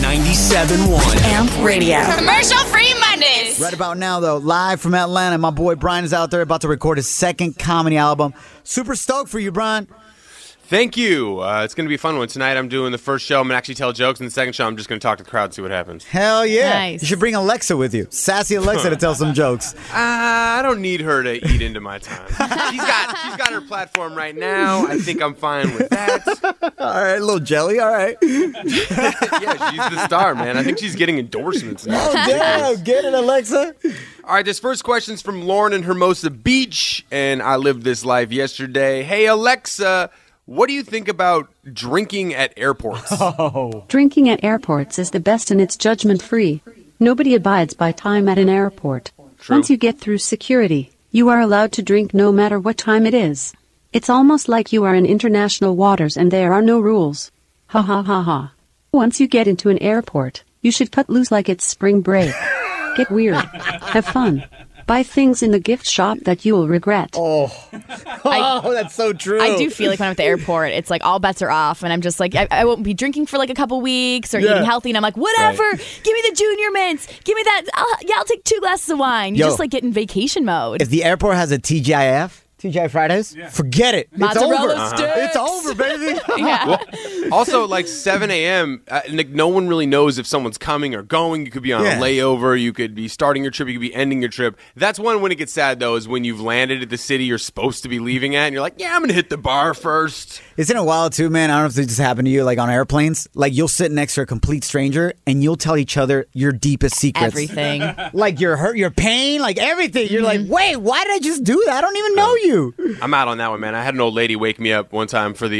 97.1 AMP Radio. Commercial-free Mondays. Right about now, though, live from Atlanta, my boy Brian is out there about to record his second comedy album. Super stoked for you, Brian. Thank you. It's going to be a fun one. Tonight I'm doing the first show. I'm going to actually tell jokes. And the second show, I'm just going to talk to the crowd and see what happens. Hell yeah. Nice. You should bring Alexa with you. Sassy Alexa to tell some jokes. I don't need her to eat into my time. She's got her platform right now. I think I'm fine with that. All right, a little jelly. All right. Yeah, she's the star, man. I think she's getting endorsements now. Oh, damn. Get it, Alexa. All right, this first question's from Lauren in Hermosa Beach, and I lived this life yesterday. Hey, Alexa, what do you think about drinking at airports? Drinking at airports is the best and it's judgment-free. Nobody abides by time at an airport. True. Once you get through security, you are allowed to drink no matter what time it is. It's almost like you are in international waters and there are no rules. Ha ha ha ha. Once you get into an airport, you should cut loose like it's spring break. Get weird. Have fun. Buy things in the gift shop that you will regret. Oh, that's so true. I do feel like when I'm at the airport, it's like all bets are off, and I'm just like, I won't be drinking for like a couple weeks or eating healthy, and I'm like, whatever, give me the junior mints, give me that, I'll take 2 glasses of wine. You just like get in vacation mode. If the airport has a TGI Fridays, forget it. It's Mozzarella over. sticks. It's over, baby. Yeah. Well, also, like 7 a.m., like no one really knows if someone's coming or going. You could be on a layover. You could be starting your trip. You could be ending your trip. That's when it gets sad, though, is when you've landed at the city you're supposed to be leaving at, and you're like, yeah, I'm going to hit the bar first. Isn't it wild, too, man? I don't know if it just happened to you, like on airplanes. Like, you'll sit next to a complete stranger, and you'll tell each other your deepest secrets. Everything. Like your hurt, your pain, like everything. You're like, wait, why did I just do that? I don't even know you. I'm out on that one, man. I had an old lady wake me up one time for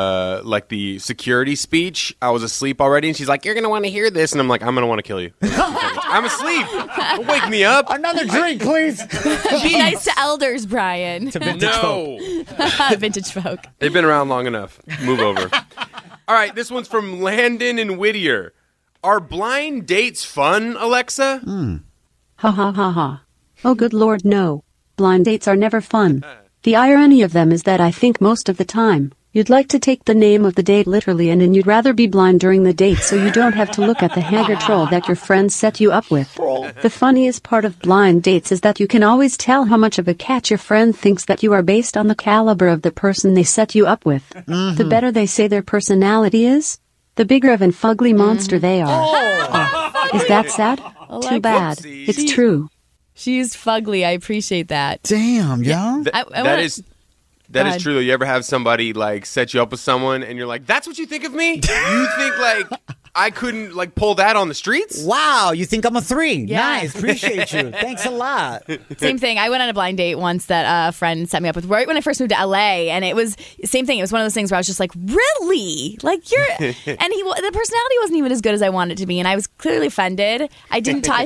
the security speech. I was asleep already, and she's like, "You're gonna want to hear this," and I'm like, "I'm gonna want to kill you." I'm asleep. Don't wake me up. Another drink, please. Be nice to elders, Brian. To vintage folk. Vintage folk. They've been around long enough. Move over. All right, this one's from Landon and Whittier. Are blind dates fun, Alexa? Ha ha ha ha. Oh good lord no. Blind dates are never fun. The irony of them is that I think most of the time, you'd like to take the name of the date literally and then you'd rather be blind during the date so you don't have to look at the haggard troll that your friends set you up with. The funniest part of blind dates is that you can always tell how much of a catch your friend thinks that you are based on the caliber of the person they set you up with. The better they say their personality is, the bigger of an fugly monster they are. Is that sad? Too bad. Whoopsies. It's true. She's fugly. I appreciate that. Damn, yo. That is true, though. You ever have somebody, like, set you up with someone, and you're like, that's what you think of me? You think, like, I couldn't, like, pull that on the streets? Wow, you think I'm a 3. Yeah. Nice. Appreciate you. Thanks a lot. Same thing. I went on a blind date once that a friend set me up with right when I first moved to LA, and it was same thing. It was one of those things where I was just like, really? Like you're, and the personality wasn't even as good as I wanted it to be, and I was clearly offended. I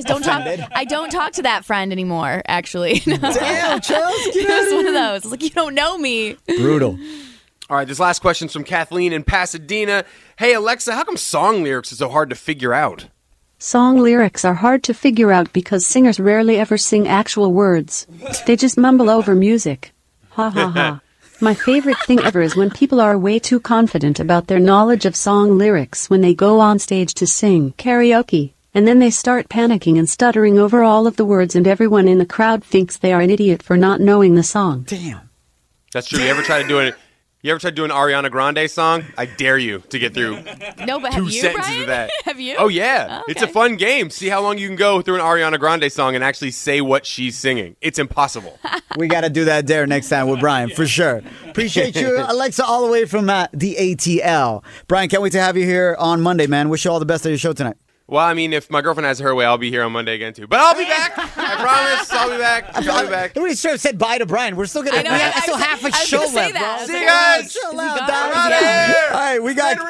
don't talk to that friend anymore. Actually, no. Damn, Charles, It was one of those. It's like you don't know me. Brutal. All right, this last question's from Kathleen in Pasadena. Hey, Alexa, how come song lyrics are so hard to figure out? Song lyrics are hard to figure out because singers rarely ever sing actual words. They just mumble over music. Ha ha ha. My favorite thing ever is when people are way too confident about their knowledge of song lyrics when they go on stage to sing karaoke, and then they start panicking and stuttering over all of the words and everyone in the crowd thinks they are an idiot for not knowing the song. Damn. That's true. You ever try to do an Ariana Grande song? I dare you to get through No, but 2 have you, sentences Brian? of that. Have you? Oh, yeah. Okay. It's a fun game. See how long you can go through an Ariana Grande song and actually say what she's singing. It's impossible. We got to do that dare next time with Brian, for sure. Appreciate you, Alexa, all the way from the ATL. Brian, can't wait to have you here on Monday, man. Wish you all the best at your show tonight. Well, I mean, if my girlfriend has her way, I'll be here on Monday again, too. But I'll be back. I promise. I'll be back. I'll be back. Nobody sort of said bye to Brian. We're still going to I still half a I was show gonna say left, that. bro. See you guys. Chill out, Gone. dog. I'm out of here. All right, we got...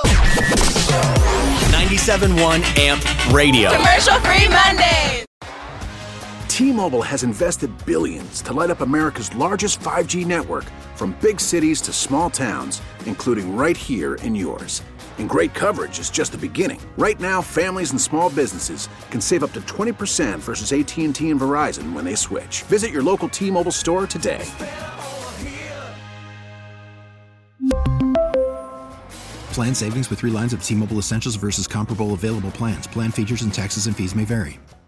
Real. 97.1 AMP Radio. Commercial-free Mondays. T-Mobile has invested billions to light up America's largest 5G network, from big cities to small towns, including right here in yours. And great coverage is just the beginning. Right now, families and small businesses can save up to 20% versus AT&T and Verizon when they switch. Visit your local T-Mobile store today. Plan savings with 3 lines of T-Mobile Essentials versus comparable available plans. Plan features and taxes and fees may vary.